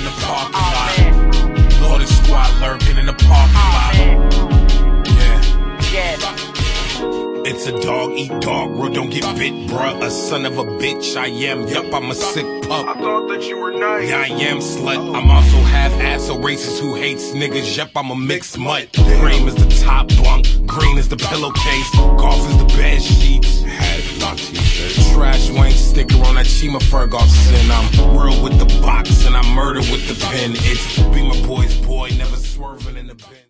the parking lot. Lord squad lurking in the parking lot. It's a dog eat dog world, don't get bit, bruh. A son of a bitch, I am. Yup, I'm a sick pup. I thought that you were nice. Yeah, I am slut. I'm also half-ass, a racist who hates niggas. Yup, I'm a mixed mutt. Cream is the top bunk, green is the pillowcase, golf is the bed sheets. Trash Wayne sticker on that Chima Ferguson. I'm real with the box and I murder with the pen. It's be my boy's boy, never swerving in the bin.